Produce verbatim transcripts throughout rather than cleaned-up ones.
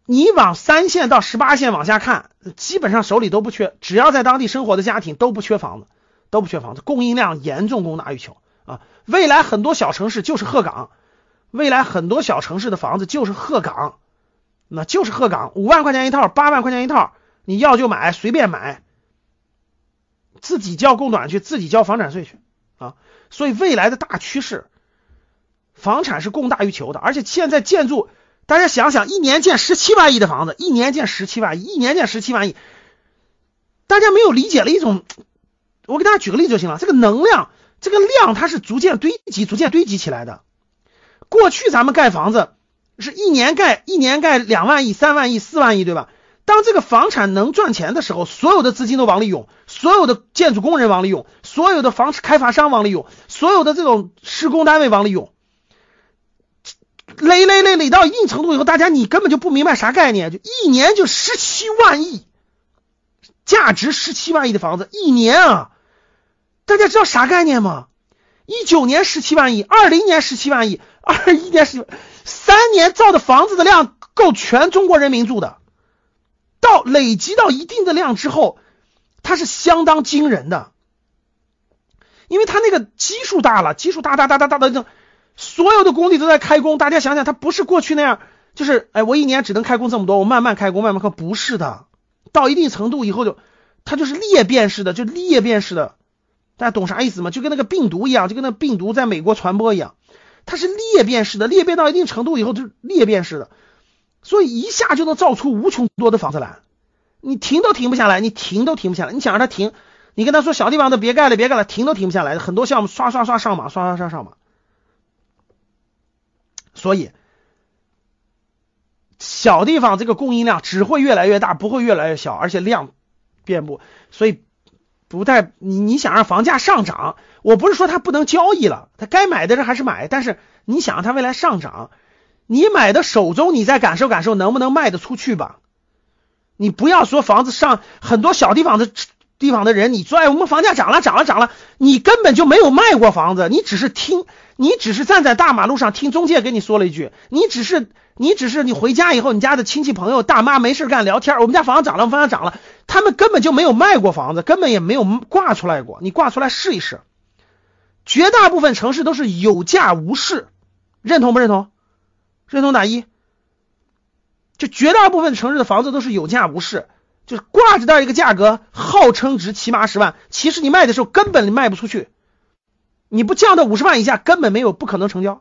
你往三线到十八线往下看，基本上手里都不缺，只要在当地生活的家庭都不缺房子，都不缺房子，供应量严重供大于求啊！未来很多小城市就是鹤岗，未来很多小城市的房子就是鹤岗，那就是鹤岗，五万块钱一套，八万块钱一套，你要就买，随便买，自己交供短去，自己交房产税去啊！所以未来的大趋势，房产是供大于求的，而且现在建筑。大家想想，一年建十七万亿的房子，一年建十七万亿，一年建十七万亿，大家没有理解了一种，我给大家举个例子就行了。这个能量，这个量它是逐渐堆积、逐渐堆积起来的。过去咱们盖房子是一年盖一年盖两万亿、三万亿、四万亿，对吧？当这个房产能赚钱的时候，所有的资金都往里涌，所有的建筑工人往里涌，所有的房开发商往里涌，所有的这种施工单位往里涌。累累累累到一定程度以后，大家你根本就不明白啥概念，就一年就十七万亿，价值十七万亿的房子一年啊，大家知道啥概念吗？一九年十七万亿，二零年十七万亿，二一年十三年造的房子的量够全中国人民住的，到累积到一定的量之后，它是相当惊人的，因为它那个基数大了，基数大大大大大的。所有的工地都在开工，大家想想，它不是过去那样，就是哎，我一年只能开工这么多，我慢慢开工，慢慢开，不是的，到一定程度以后就，它就是裂变式的，就裂变式的，大家懂啥意思吗？就跟那个病毒一样，就跟那个病毒在美国传播一样，它是裂变式的，裂变到一定程度以后就是裂变式的，所以一下就能造出无穷多的房子来，你停都停不下来，你停都停不下来，你想让它停，你跟他说小地方的别盖了，别盖了，停都停不下来，很多项目刷刷刷上马，刷刷刷上马。所以小地方这个供应量只会越来越大，不会越来越小，而且量遍布，所以不太你你想让房价上涨，我不是说它不能交易了，它该买的人还是买，但是你想让它未来上涨，你买的手中你再感受感受能不能卖得出去吧。你不要说房子上很多小地方的地方的人，你说哎我们房价涨了涨了涨了，你根本就没有卖过房子，你只是听，你只是站在大马路上听中介跟你说了一句，你只是你只是你回家以后你家的亲戚朋友大妈没事干聊天，我们家房子涨了，房子涨了，他们根本就没有卖过房子，根本也没有挂出来过，你挂出来试一试。绝大部分城市都是有价无市，认同不认同？认同打一。就绝大部分城市的房子都是有价无市，就是挂着到一个价格，号称值七八十万，其实你卖的时候根本卖不出去，你不降到五十万以下，根本没有，不可能成交。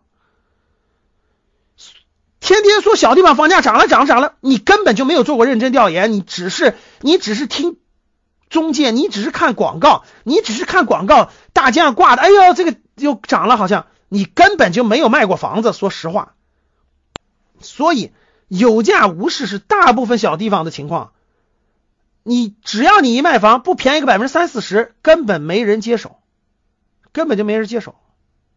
天天说小地方房价涨了涨了涨了，你根本就没有做过认真调研，你只是你只是听中介，你只是看广告，你只是看广告，大街上挂的，哎呦这个又涨了，好像你根本就没有卖过房子，说实话。所以有价无市是大部分小地方的情况，你只要你一卖房不便宜个百分之三四十，根本没人接手，根本就没人接手。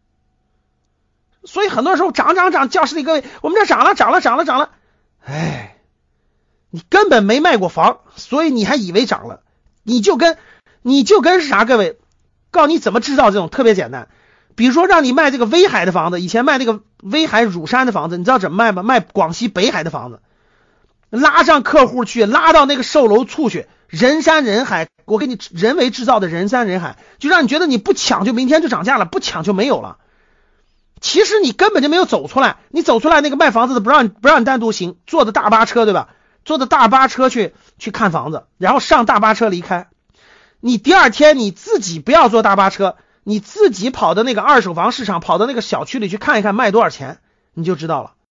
所以很多时候涨涨涨，教室里各位，我们这涨了涨了涨了涨了，哎，你根本没卖过房，所以你还以为涨了，你就跟你就跟是啥？各位，告诉你怎么制造这种特别简单。比如说让你卖这个威海的房子，以前卖那个威海乳山的房子，你知道怎么卖吗？卖广西北海的房子，拉上客户去，拉到那个售楼处去，人山人海，我给你人为制造的人山人海，就让你觉得你不抢就明天就涨价了，不抢就没有了。其实你根本就没有走出来，你走出来那个卖房子的不让不让你单独行，坐的大巴车对吧？坐的大巴车去去看房子，然后上大巴车离开。你第二天你自己不要坐大巴车，你自己跑到那个二手房市场，跑到那个小区里去看一看卖多少钱，你就知道了。